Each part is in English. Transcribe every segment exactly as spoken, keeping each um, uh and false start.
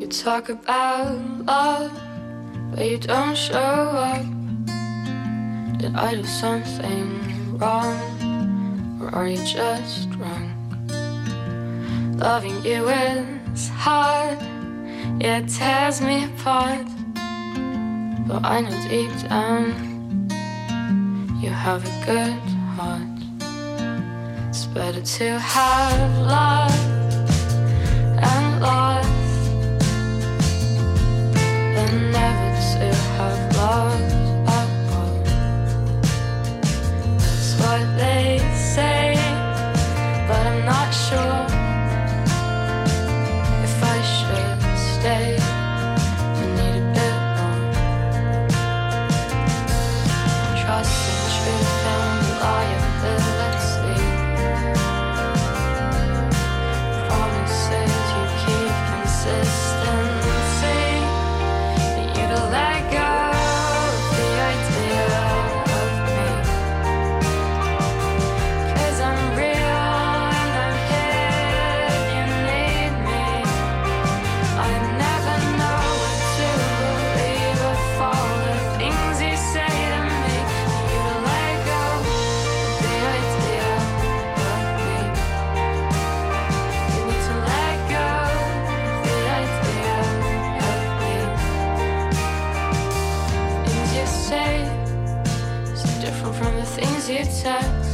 talk about love, but you don't show up. Did I do something wrong, or are you just drunk? Loving you is hard, yeah, it tears me apart. But I know deep down you have a good heart. It's better to have love and lost than never to have loved at all. That's what they say, but I'm not sure if I should stay. I need a bit more trust and truth and reliability. Promises you keep, consistency. But you to let go of the idea of me. 'Cause I'm real and I'm here if you need me. I never know what to believe of all the things you say to me. You to let go of the idea of me. You need to let go of the idea of me. Things you say so different from the things you text.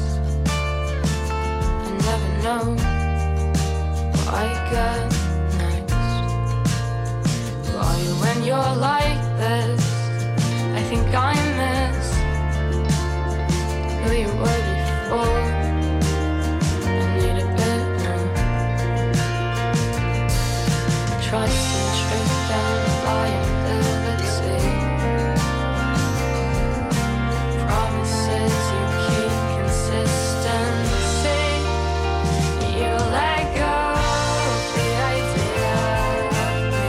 I never know what I get next. Who are you when you're like this? I think I miss who you were before. I need a bit more trust and truth and reliability. Promises you keep, consistency. You let go of the idea of me.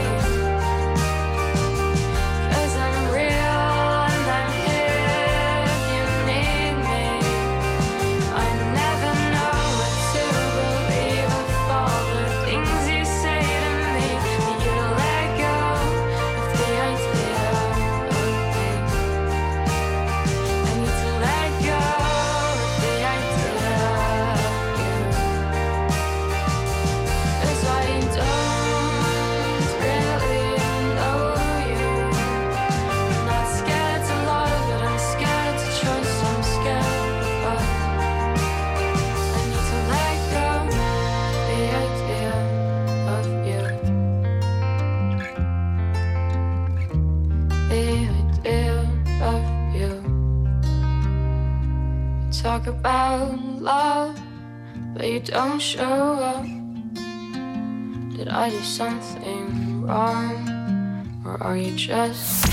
'Cause I'm real and I'm here if you need me. I never know what to believe of all the things you say to me. You let go of the idea of me. I need to let go of the idea of you. 'Cause I don't really know you. I'm not scared to love, but I'm scared to trust. I'm scared of us. I need to let go of the idea of you. The idea of you. You talk about love, but you don't show up. Did I do something wrong, or are you just